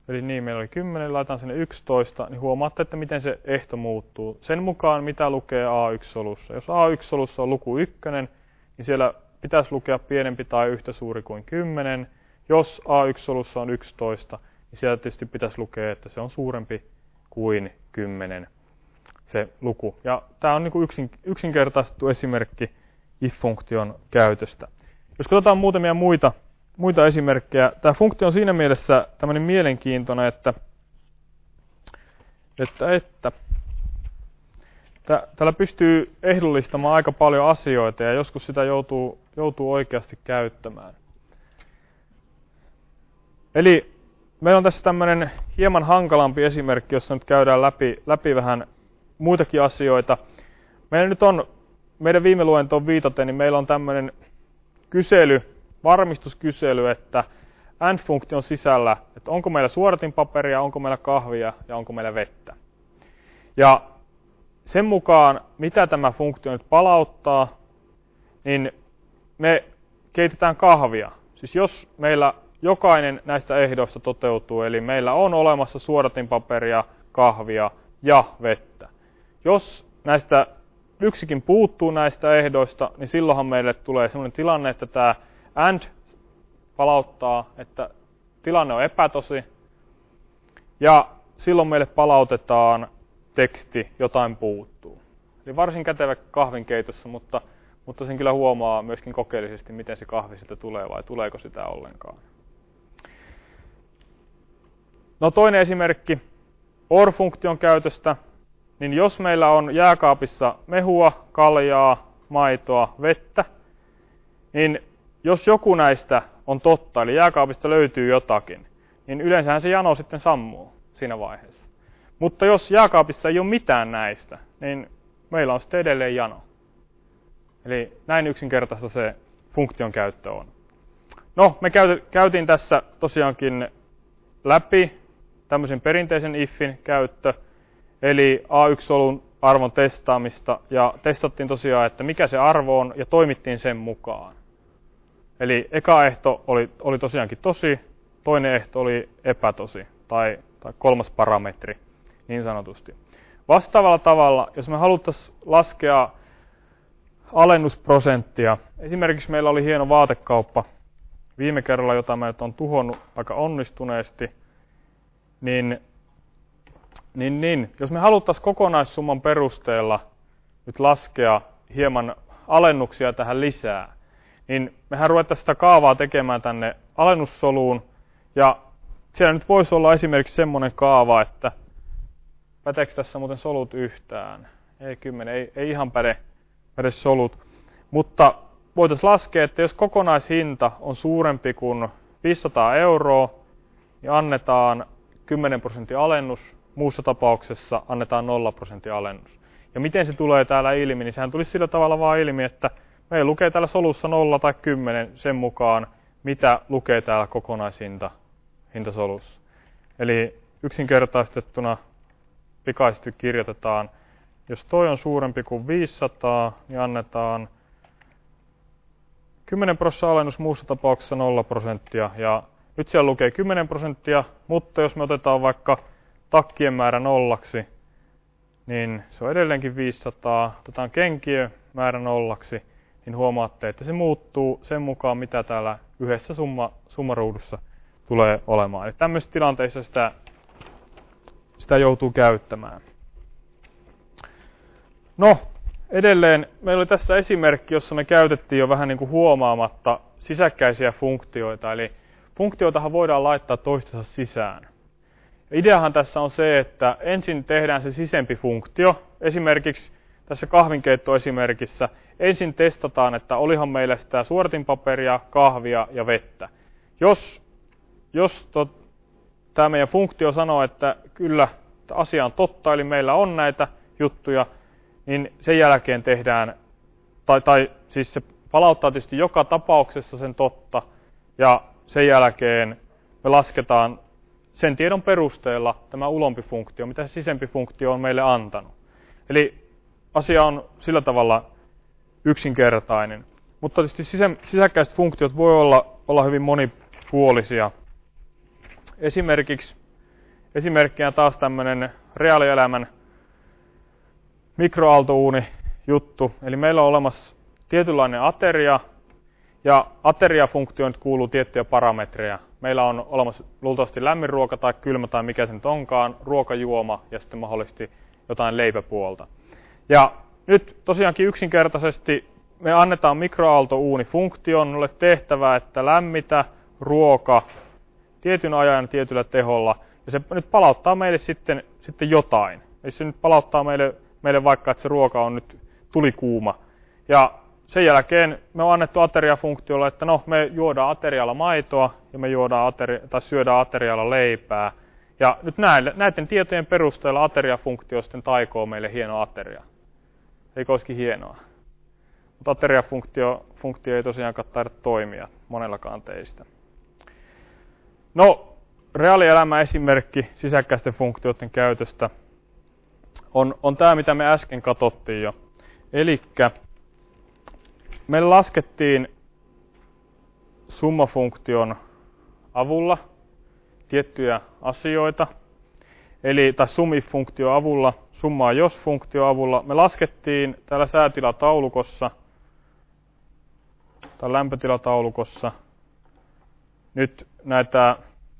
Eli niin, meillä oli 10, laitetaan sinne 11, niin huomaatte, että miten se ehto muuttuu. Sen mukaan, mitä lukee A1-solussa. Jos A1-solussa on luku 1, niin siellä pitäisi lukea pienempi tai yhtä suuri kuin 10. Jos A1-solussa on 11, niin siellä tietysti pitäisi lukea, että se on suurempi kuin 10 se luku. Ja tämä on niin kuin yksinkertaistettu esimerkki if-funktion käytöstä. Jos katsotaan muutamia muita esimerkkejä. Tämä funktio on siinä mielessä tämmöinen mielenkiintoinen, että täällä pystyy ehdollistamaan aika paljon asioita ja joskus sitä joutuu oikeasti käyttämään. Eli meillä on tässä tämmöinen hieman hankalampi esimerkki, jossa nyt käydään läpi vähän muitakin asioita. Meillä nyt on, meidän viime luentoon viitaten, niin meillä on tämmöinen varmistuskysely, että AND-funktion sisällä, että onko meillä suodatinpaperia, onko meillä kahvia ja onko meillä vettä. Ja sen mukaan, mitä tämä funktio nyt palauttaa, niin me keitetään kahvia. Siis jos meillä jokainen näistä ehdoista toteutuu, eli meillä on olemassa suodatinpaperia, kahvia ja vettä. Jos näistä yksikin puuttuu näistä ehdoista, niin silloinhan meille tulee sellainen tilanne, että tämä AND palauttaa, että tilanne on epätosi, ja silloin meille palautetaan teksti, jotain puuttuu. Eli varsin kätevä kahvinkeitossa, mutta sen kyllä huomaa myöskin kokeellisesti, miten se kahvi sieltä tulee vai tuleeko sitä ollenkaan. No toinen esimerkki OR-funktion käytöstä, niin jos meillä on jääkaapissa mehua, kaljaa, maitoa, vettä, niin jos joku näistä on totta, eli jääkaapista löytyy jotakin, niin yleensähän se jano sitten sammuu siinä vaiheessa. Mutta jos jääkaapissa ei ole mitään näistä, niin meillä on sitten edelleen jano. Eli näin yksinkertaista se funktion käyttö on. No, me käytiin tässä tosiaankin läpi tämmöisen perinteisen ifin käyttö, eli A1-solun arvon testaamista, ja testattiin tosiaan, että mikä se arvo on, ja toimittiin sen mukaan. Eli eka ehto oli tosiaankin tosi, toinen ehto oli epätosi, tai kolmas parametri, niin sanotusti. Vastaavalla tavalla, jos me haluttaisiin laskea alennusprosenttia, esimerkiksi meillä oli hieno vaatekauppa viime kerralla, jota mä nyt on tuhonnut aika onnistuneesti, niin jos me haluttaisiin kokonaissumman perusteella nyt laskea hieman alennuksia tähän lisää, niin mehän ruvettaisiin sitä kaavaa tekemään tänne alennussoluun, ja siellä nyt voisi olla esimerkiksi semmoinen kaava, että päteekö tässä muuten solut yhtään? Ei 10, ei ihan päde solut, mutta voitaisiin laskea, että jos kokonaishinta on suurempi kuin 500 €, niin annetaan 10% alennus, muussa tapauksessa annetaan 0% alennus. Ja miten se tulee täällä ilmi, niin sehän tulisi sillä tavalla vaan ilmi, että meillä lukee täällä solussa 0 tai 10 sen mukaan, mitä lukee täällä kokonaishinta solussa. Eli yksinkertaistettuna pikaisesti kirjoitetaan, jos toi on suurempi kuin 500, niin annetaan 10% alennus, muussa tapauksessa 0%. Ja nyt siellä lukee 10%, mutta jos me otetaan vaikka takkien määrä 0, niin se on edelleenkin 500. Otetaan kenkien määrä 0, niin huomaatte, että se muuttuu sen mukaan, mitä täällä yhdessä summaruudussa tulee olemaan. Eli tämmöisissä tilanteissa sitä joutuu käyttämään. No, edelleen meillä oli tässä esimerkki, jossa me käytettiin jo vähän niin kuin huomaamatta sisäkkäisiä funktioita. Eli funktioitahan voidaan laittaa toistensa sisään. Ideahan tässä on se, että ensin tehdään se sisempi funktio. Esimerkiksi tässä kahvinkeittoesimerkissä ensin testataan, että olihan meillä sitä suodatinpaperia, kahvia ja vettä. Jos tämä meidän funktio sanoo, että kyllä asia on totta, eli meillä on näitä juttuja, niin sen jälkeen tehdään, siis se palauttaa tietysti joka tapauksessa sen totta, ja sen jälkeen me lasketaan sen tiedon perusteella tämä ulompi funktio, mitä se sisempi funktio on meille antanut. Eli asia on sillä tavalla yksinkertainen. Mutta tietysti sisäkkäiset funktiot voi olla hyvin monipuolisia. Esimerkiksi esimerkkinä taas tämmöinen reaalielämän mikroaaltouuni juttu. Eli meillä on olemassa tietynlainen ateria, ja ateriafunktioon kuuluu tiettyjä parametreja. Meillä on olemassa luultavasti lämmin ruoka tai kylmä tai mikä se nyt onkaan, ruokajuoma ja sitten mahdollisesti jotain leipäpuolta. Ja nyt tosiaankin yksinkertaisesti me annetaan mikroaaltouunifunktionille tehtävää, että lämmitä ruoka tietyn ajan tietyllä teholla, ja se nyt palauttaa meille sitten jotain. Eli se nyt palauttaa meille vaikka, että se ruoka on nyt tulikuuma. Ja sen jälkeen me on annettu ateriafunktiolle, että no, me juodaan aterialla maitoa ja me syödään aterialla leipää. Ja nyt näiden tietojen perusteella ateriafunktio sitten taikoo meille hieno ateria. Eikö olisikin hienoa? Mutta ateriafunktio ei tosiaankaan taida toimia monellakaan teistä. No, reaalielämän esimerkki sisäkkäisten funktioiden käytöstä on tämä, mitä me äsken katsottiin jo. Elikkä me laskettiin summafunktion avulla tiettyjä asioita, tai sumif-funktio avulla, summaa jos-funktio avulla. Me laskettiin täällä säätilataulukossa, tai lämpötilataulukossa, nyt näitä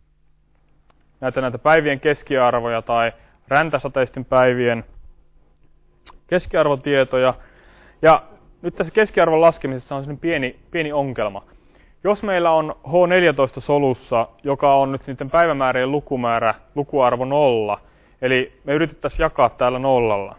päivien keskiarvoja tai räntäsateisten päivien keskiarvotietoja. Ja nyt tässä keskiarvon laskemisessa on sellainen pieni ongelma. Jos meillä on H14-solussa, joka on nyt niiden päivämäärien lukuarvo 0, eli me yritettäisiin jakaa täällä 0.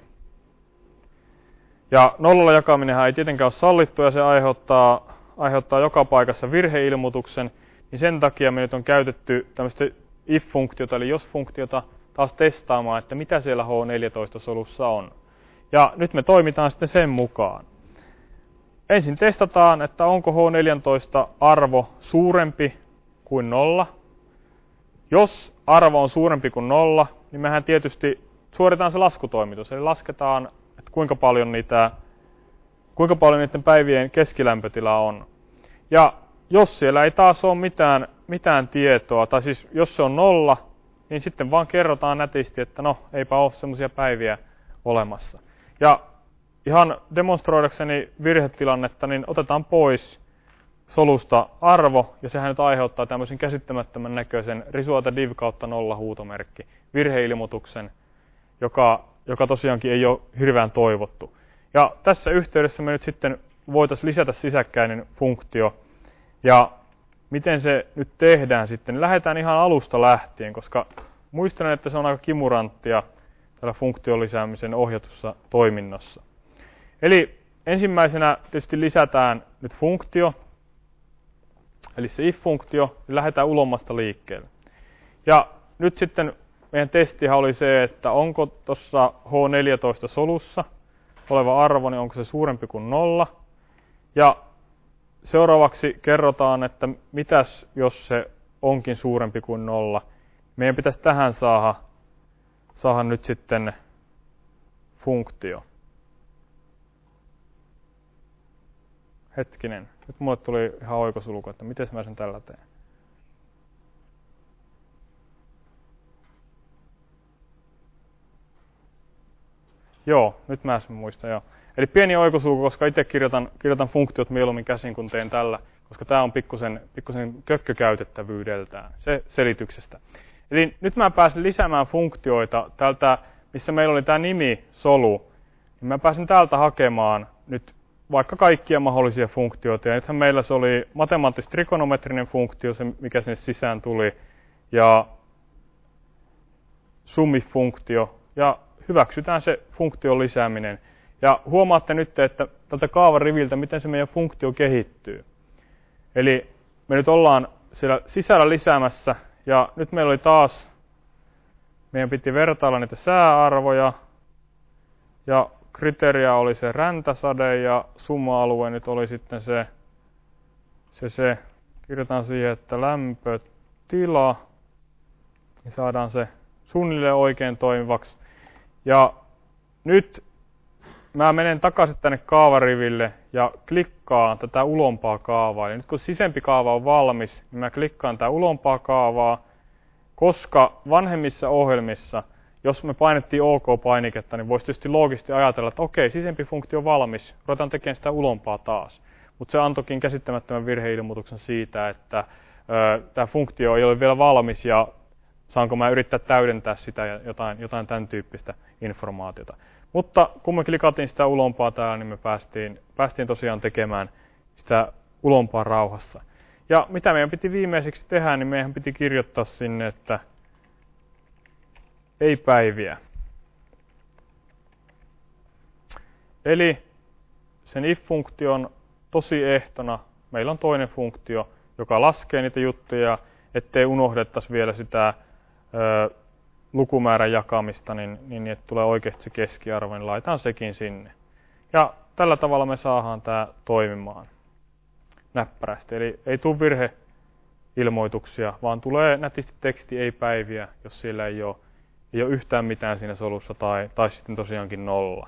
Ja 0 jakaminenhan ei tietenkään ole sallittu, ja se aiheuttaa joka paikassa virheilmoituksen, niin sen takia me nyt on käytetty tämmöistä if-funktiota, eli jos-funktiota, taas testaamaan, että mitä siellä H14-solussa on. Ja nyt me toimitaan sitten sen mukaan. Ensin testataan, että onko H14-arvo suurempi kuin 0. Jos arvo on suurempi kuin 0, niin mehän tietysti suoritetaan se laskutoimitus. Eli lasketaan, että kuinka paljon niiden päivien keskilämpötila on. Ja jos siellä ei taas ole mitään tietoa, tai siis jos se on 0, niin sitten vaan kerrotaan nätisti, että no, eipä ole semmoisia päiviä olemassa. Ja ihan demonstroidakseni virhetilannetta, niin otetaan pois solusta arvo, ja sehän nyt aiheuttaa tämmöisen käsittämättömän näköisen risuota div kautta 0 huutomerkki, virheilmoituksen, joka tosiaankin ei ole hirveän toivottu. Ja tässä yhteydessä me nyt sitten voitaisiin lisätä sisäkkäinen funktio, ja miten se nyt tehdään sitten? Lähdetään ihan alusta lähtien, koska muistelen, että se on aika kimuranttia tällä funktion lisäämisen ohjatussa toiminnassa. Eli ensimmäisenä tietysti lisätään nyt funktio, eli se if-funktio, niin lähdetään ulommasta liikkeelle. Ja nyt sitten meidän testihan oli se, että onko tuossa H14-solussa oleva arvo, niin onko se suurempi kuin 0. Ja seuraavaksi kerrotaan, että mitäs jos se onkin suurempi kuin 0. Meidän pitäisi tähän saada nyt sitten funktio. Hetkinen, nyt mulle tuli ihan oikosulku, että miten mä sen tällä teen. Joo, nyt mä sen muistan, joo. Eli pieni oikosulku, koska itse kirjoitan funktiot mieluummin käsin, kun teen tällä, koska tämä on pikkusen kökkökäytettävyydeltään, se selityksestä. Eli nyt mä pääsen lisäämään funktioita täältä, missä meillä oli tämä nimi-solu, niin mä pääsen täältä hakemaan nyt vaikka kaikkia mahdollisia funktioita. Ja nythän meillä se oli matemaattis-trikonometrinen funktio, se mikä sinne sisään tuli, ja summi-funktio, ja hyväksytään se funktion lisääminen. Ja huomaatte nyt, että tältä kaavariviltä, miten se meidän funktio kehittyy. Eli me nyt ollaan siellä sisällä lisäämässä, ja nyt meillä oli taas, meidän piti vertailla niitä sääarvoja, ja kriteeriä oli se räntäsade, ja summa-alue nyt oli sitten se. Kirjoitan siihen, että lämpötila, niin saadaan se suunnilleen oikein toimivaksi. Ja nyt mä menen takaisin tänne kaavariville ja klikkaan tätä ulompaa kaavaa. Ja nyt kun sisempi kaava on valmis, niin mä klikkaan tätä ulompaa kaavaa, koska vanhemmissa ohjelmissa, jos me painettiin OK-painiketta, niin voisi tietysti loogisesti ajatella, että okei, sisempi funktio on valmis, ruvetaan tekemään sitä ulompaa taas. Mutta se antoikin käsittämättömän virheilmoituksen siitä, että tämä funktio ei ole vielä valmis ja saanko mä yrittää täydentää sitä ja jotain tämän tyyppistä informaatiota. Mutta kun me klikattiin sitä ulompaa täällä, niin me päästiin tosiaan tekemään sitä ulompaa rauhassa. Ja mitä meidän piti viimeiseksi tehdä, niin meidän piti kirjoittaa sinne, että ei päiviä. Eli sen if-funktion tosiehtona meillä on toinen funktio, joka laskee niitä juttuja, ettei unohdettaisi vielä sitä lukumäärän jakamista, niin että tulee oikeasti se keskiarvo, niin laitetaan sekin sinne. Ja tällä tavalla me saadaan tämä toimimaan näppärästi. Eli ei tule virheilmoituksia, vaan tulee nätisti teksti ei päiviä, jos siellä ei ole yhtään mitään siinä solussa tai sitten tosiaankin nolla.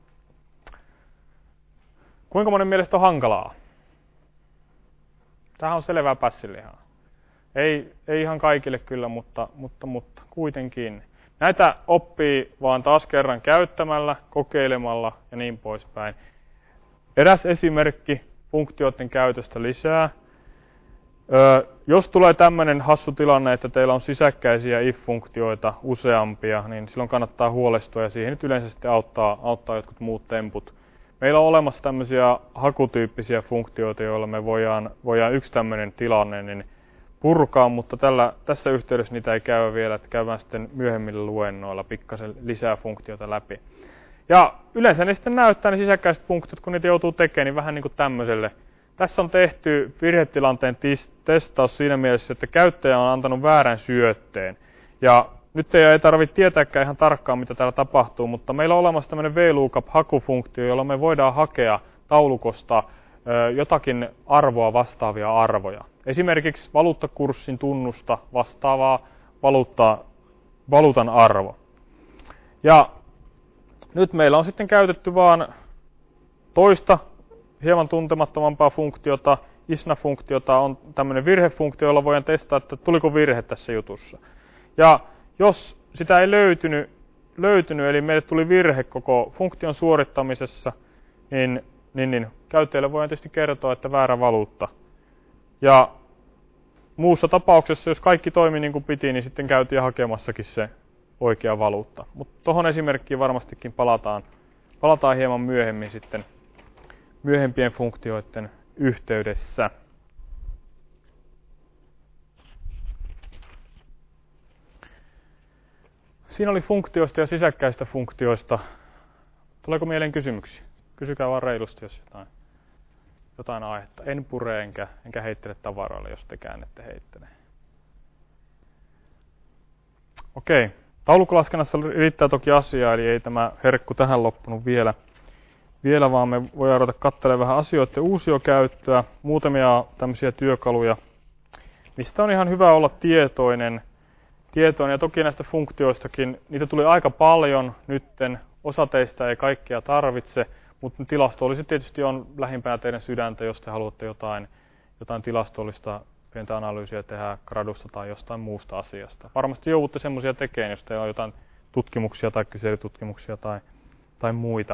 Kuinka monen mielestä on hankalaa? Tämähän on selvää pässilihaa. Ei ihan kaikille kyllä, mutta kuitenkin. Näitä oppii vaan taas kerran käyttämällä, kokeilemalla ja niin poispäin. Eräs esimerkki funktioiden käytöstä lisää. Jos tulee tämmöinen hassu tilanne, että teillä on sisäkkäisiä if-funktioita useampia, niin silloin kannattaa huolestua ja siihen nyt yleensä sitten auttaa jotkut muut temput. Meillä on olemassa tämmöisiä hakutyyppisiä funktioita, joilla me voidaan yksi tämmöinen tilanne niin purkaa, mutta tässä yhteydessä niitä ei käy vielä, että käydään sitten myöhemmillä luennoilla pikkasen lisää funktioita läpi. Ja yleensä ne sitten näyttää ne sisäkkäiset funktiot, kun niitä joutuu tekemään, niin vähän niin kuin tämmöiselle. Tässä on tehty virhetilanteen testaus siinä mielessä, että käyttäjä on antanut väärän syötteen. Ja nyt ei tarvitse tietääkään ihan tarkkaan, mitä täällä tapahtuu, mutta meillä on olemassa tämmöinen VLOOKUP-hakufunktio, jolla me voidaan hakea taulukosta jotakin arvoa vastaavia arvoja. Esimerkiksi valuuttakurssin tunnusta vastaavaa valuutan arvo. Ja nyt meillä on sitten käytetty vaan toista hieman tuntemattomampaa funktiota. ISNA-funktiota on tämmöinen virhefunktio, jolla voidaan testata, että tuliko virhe tässä jutussa. Ja jos sitä ei löytynyt, eli meille tuli virhe koko funktion suorittamisessa, niin käyttäjälle voidaan tietysti kertoa, että väärä valuutta. Ja muussa tapauksessa, jos kaikki toimi niin kuin piti, niin sitten käytiin hakemassakin se oikea valuutta. Mutta tuohon esimerkkiin varmastikin palataan hieman myöhemmin sitten myöhempien funktioiden yhteydessä. Siinä oli funktioista ja sisäkkäistä funktioista. Tuleeko mieleen kysymyksiä? Kysykää vaan reilusti, jos jotain aihetta. En pure enkä heittele tavaroille, jos tekään ette heittele. Okei. Taulukolaskennassa riittää toki asiaa, eli ei tämä herkku tähän loppunut vielä, vaan me voidaan ruveta katselemaan vähän asioiden uusiokäyttöä, muutamia tämmöisiä työkaluja, mistä on ihan hyvä olla tietoinen. Ja toki näistä funktioistakin, niitä tuli aika paljon nytten, osa teistä ei kaikkia tarvitse, mutta tilastollisesti tietysti on lähimpänä teidän sydäntä, jos te haluatte jotain tilastollista pientä analyysiä tehdä gradusta tai jostain muusta asiasta. Varmasti joudutte semmoisia tekemään, jos teillä on jotain tutkimuksia tai kyselytutkimuksia tai muita.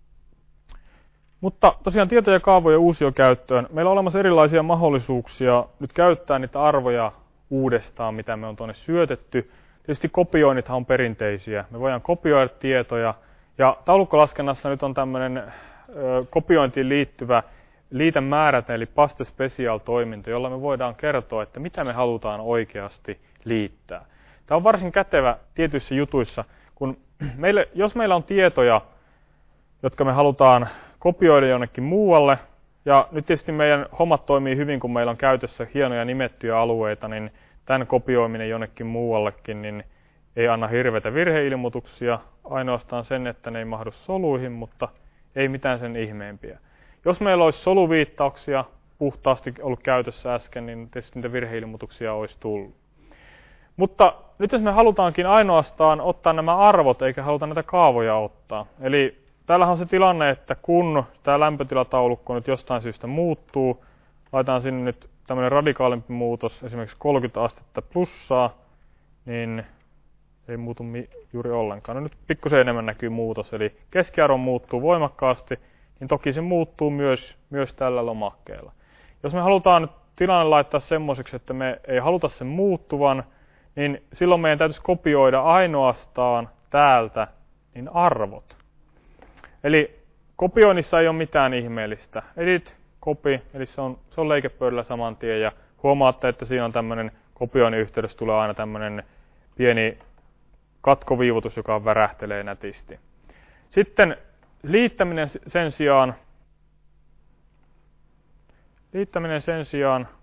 Mutta tosiaan tieto- ja kaavojen uusiokäyttöön. Meillä on olemassa erilaisia mahdollisuuksia nyt käyttää niitä arvoja uudestaan, mitä me on tuonne syötetty. Tietysti kopioinnithan on perinteisiä. Me voidaan kopioida tietoja. Ja taulukkolaskennassa nyt on tämmöinen kopiointiin liittyvä liitä määrätä, eli paste special -toiminto, jolla me voidaan kertoa, että mitä me halutaan oikeasti liittää. Tämä on varsin kätevä tietyissä jutuissa, kun jos meillä on tietoja, jotka me halutaan kopioida jonnekin muualle, ja nyt tietysti meidän hommat toimii hyvin, kun meillä on käytössä hienoja nimettyjä alueita, niin tämän kopioiminen jonnekin muuallekin niin ei anna hirveitä virheilmoituksia, ainoastaan sen, että ne ei mahdu soluihin, mutta ei mitään sen ihmeempiä. Jos meillä olisi soluviittauksia puhtaasti ollut käytössä äsken, niin tietysti niitä virheilmoituksia olisi tullut. Mutta nyt jos me halutaankin ainoastaan ottaa nämä arvot, eikä haluta näitä kaavoja ottaa. Eli täällähän on se tilanne, että kun tämä lämpötilataulukko nyt jostain syystä muuttuu, laitetaan sinne nyt tämmöinen radikaalimpi muutos, esimerkiksi 30 astetta plussaa, niin ei muutu juuri ollenkaan. No nyt pikkusen enemmän näkyy muutos, eli keskiarvo muuttuu voimakkaasti, niin toki se muuttuu myös tällä lomakkeella. Jos me halutaan nyt tilanne laittaa semmoiseksi, että me ei haluta sen muuttuvan, niin silloin meidän täytyisi kopioida ainoastaan täältä niin arvot. Eli kopioinnissa ei ole mitään ihmeellistä. Edit, copy, eli se on leikepöydällä saman tien, ja huomaatte, että siinä on tämmöinen kopioinnin yhteydessä tulee aina tämmöinen pieni katkoviivotus, joka värähtelee nätisti. Sitten liittäminen sen sijaan